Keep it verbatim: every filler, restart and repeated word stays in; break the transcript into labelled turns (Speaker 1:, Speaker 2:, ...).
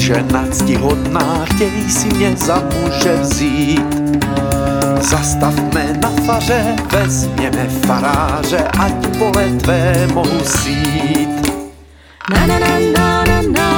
Speaker 1: žena ctihodná, chtěj si mě za muže vzít. Zastavme na faře, vezměme faráře, ať pole tvé mohu sít.
Speaker 2: Na na na na na na